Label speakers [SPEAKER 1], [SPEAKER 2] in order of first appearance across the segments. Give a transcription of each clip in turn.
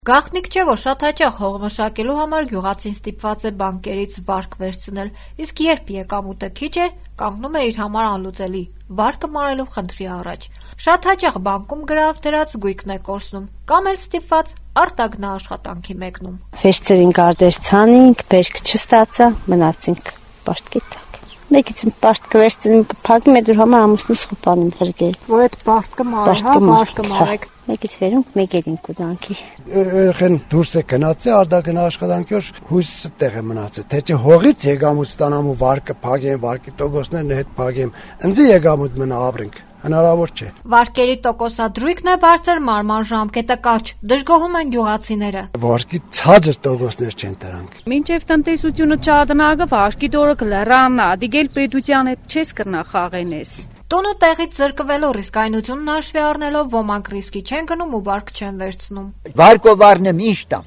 [SPEAKER 1] Գաղտնիք չէ, որ շատ հաճախ հող մշակելու համար գյուղացին ստիպված է բանկերից վարկ վերցնել, իսկ երբ եկամուտը քիչ է, կանգնում է իր համար անլուծելի վարկը մարելու խնդրի առաջ։ Շատ հաճախ բանկում գրավ դրած գույքն է կորցնում, կամ էլ ստիպված արտագնաաշխատանքի մեկնում։
[SPEAKER 2] Վերցրինք արտերցանինք, բերք չստացա, մնացինք պարտքի տակ։ Մեկից պարտքը վերցրինք, փակում է դուր համար ամուսնուս խոպանում ղրգել։
[SPEAKER 1] Որ այդ պարտքը մարեք։
[SPEAKER 2] Մեկից վերում մեկ էինք ուտանքի։
[SPEAKER 3] Երեխեն դուրս է գնացել արտագնա աշխատանքի որ հույսը տեղ է մնացել։ Թե չէ հողից եկամուտ ստանամ ու վարկը փակեմ, վարկի տոկոսներն հետ փակեմ, ինձ եկամուտ մնա ապրենք։ Հնարավոր չէ։
[SPEAKER 1] Վարկերի տոկոսադրույքն է բարձր, մարման ժամկետը կարճ, դժգոհում են գյուղացիները։
[SPEAKER 3] Վարկի ցածր տոկոսներ չեն դրանք։
[SPEAKER 4] Մինչև տնտեսությունը չատնագը վաշկի դորը կլրանա, դիգել պետության հետ չես կրնա խաղենես։
[SPEAKER 1] Տունը տեղից զրկվելու ռիսկայնությունն հաշվի առնելով ոմանք ռիսկի չեն գնում ու վարկ չեն վերցնում։
[SPEAKER 5] Վարկով առնեմ ինչ տամ։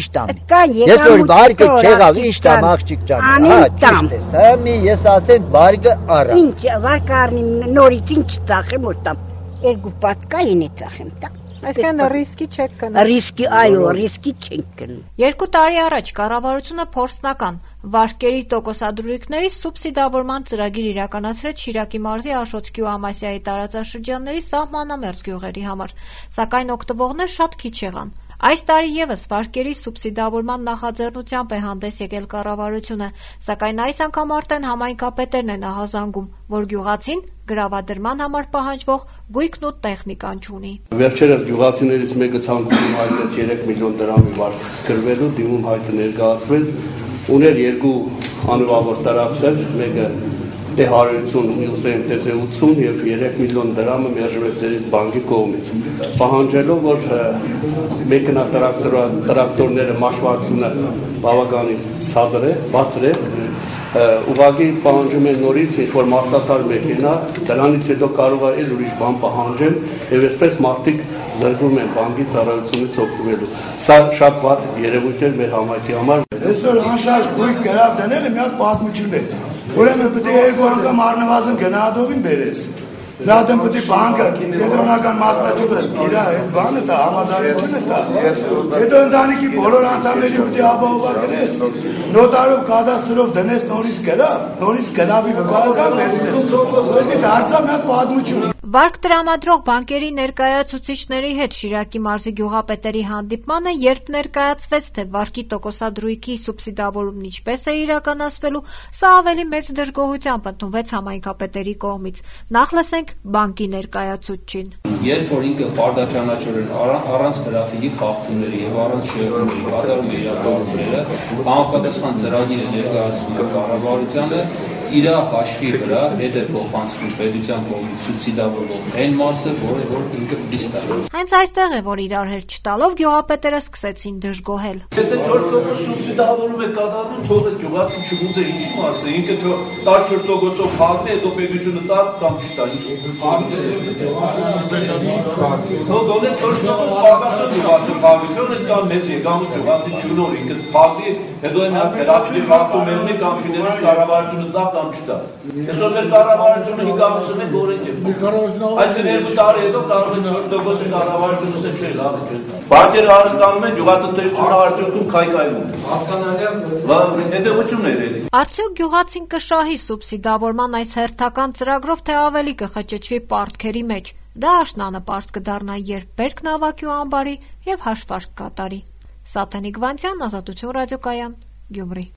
[SPEAKER 5] Ես որ վարկը չեղավ, ինչ տամ աղջիկ ջան։ Ճիշտ է։ Սա մի ես ասեմ վարկը արա։
[SPEAKER 2] Ինչ վարկը առնեմ նորից ինչ ծախեմ որ տամ։ Երկու պատկային է ծախեմ տա։
[SPEAKER 1] Այսինքն ռիսկի չեք գնում։
[SPEAKER 2] Ռիսկի, այո, ռիսկի չենք գնում։
[SPEAKER 1] 2 տարի առաջ կառավարությունը փորձնական վարկերի տոկոսադրույքների սուբսիդավորման ծրագիր իրականացրեց Շիրակի մարզի Աշոտսկի ու Ամասիայի տարածաշրջանների սահմանամերձ գյուղերի համար, սակայն օգտվողներ շատ քիչ եղան։ Այս տարի եւս վարկերի սուբսիդավորման նախաձեռնությամբ է հանդես եկել կառավարությունը, սակայն այս անգամ արդեն համայնքապետերն են ահազանգում, որ գյուղացին գրավադրման համար պահանջվող գույքն ու տեխնիկան չունի։
[SPEAKER 6] Վերջերս գյուղացիներից մեկը ցանկություն հայտնեց 3 միլիոն դրամի վարկ գրվելու, դիմում հայտը ներկայացվեց, ուներ 2 անվավոր տրակտոր, մեկը T150, մյուսը MT80 եւ 3 միլիոն դրամը մերժվեց ձերից բանկի կողմից։ Պահանջելով, որ մեքենատրակտորները մաշվածությունը բավականին ցածր է, բարձր է, ուղղակի պահանջում են նորից ինչ-որ մարտատար մեքենա, դրանից հետո կարող է էլ ուրիշ բան պահանջել եւ այսպես մարդիկ զրկվում են բանկի ծառայությունից օգտվելու։ Սա շատ վատ երևույթ է մեր համայնքի համար։
[SPEAKER 7] Այսօր անշարժ գույք գրավ դնելը մի հատ պատմություն է։ Ուրեմն պետք է 2 անգամ առնվազն գնահատողին բերես։ Դատեմ պետք է բանկը կենտրոնական մասնաճյուղը իր այդ բանը տա, համաձայնությունը տա։ Հետո ընտանիքի բոլոր անդամներին պետք է ապահովակ գրես։ Նոտարով կադաստրով դնես նորից գրավի վկայական վերցնես։ Պետք է դարձա մի հատ պատմություն։
[SPEAKER 1] Վարկ տրամադրող բանկերի ներկայացուցիչների հետ Շիրակի մարզի գյուղապետերի հանդիպմանը, երբ ներկայացվեց, թե վարկի տոկոսադրույքի սուբսիդավորումն ինչպես է իրականացվելու, սա ավելի մեծ դժգոհությամբ ընդունվեց համայնքապետերի կողմից։ Նախ լսենք բանկի ներկայացուցչին։
[SPEAKER 8] Երբ որ ինքը բարդաճանաչորեն առանց գրաֆիկի խախտումների եւ առանց շեղումների կատարում է իրականությունները, համապատասխան ծրագիրը ներկայացվում է կառավարությանը, իր հաշվի վրա հետ է փոխանցվում պետության կողմից սուբսիդավորող այն մասը, որը ինքը պլիստա։
[SPEAKER 1] Հենց այստեղ է, որ իրար հետ չտալով գյուղապետերը սկսեցին դժգոհել։
[SPEAKER 9] Եթե 4% սուբսիդավորում է կատարվում, թող այդ գյուղացին չգուզե ինչի մասը, ինքը 14%-ով փակնի, հետո պետությունը տա կամ չտա, թող դոնե 4% պակասով գյուղացին փակիչոնը կամ մեծ եկամուտ գյուղացին չունոր, ինքը փակի, հետո այն գրաֆիկի խախտում ելնի կամ շիների կառավարությունը տա կամ չտա։ Այսօր մեր կառավարությունը 5 ամսում է գորենք է։ Այսինքն 2 տարի հետո կարող է 4%-ի կառավարությունը սա չէ, լավ է։ Բանկերը հարստանում են, գյուղատնտեսությունը արդյունքում քայքայվում։ Հասկանալի է։ Հետևությունն է ելի։
[SPEAKER 1] Արդյոք գյուղացին կշահի սուբսիդավորման այս հերթական ծրագրով, թե ավելի կխճճվի պարտքերի մեջ։ Դա աշնանը պարզ կդառնա, երբ բերքն ավակի ու ամբարի եւ հաշվարկ կատարի։ Սաթենիկ Վանցյան, Ազատություն ռադիոկայան, Գյումրի։